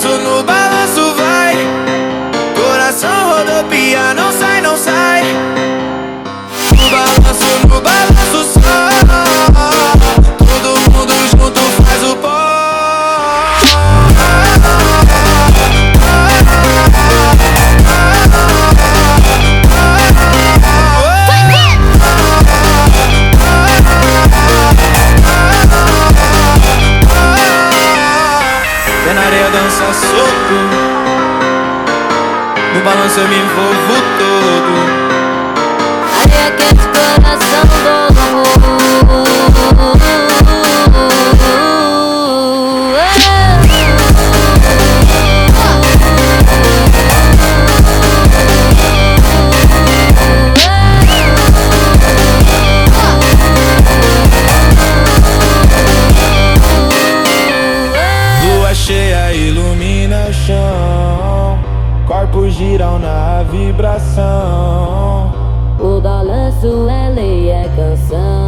no balanço vai. Coração rodopia, não sai, não sai. No balanço só. Todo mundo junto faz o pó. Pé na areia dança solto. No balanço eu me envolvo todo. Areia quente, coração doido. Lua cheia ilumina o chão. Corpos giram na vibração. O balanço é lei, é canção.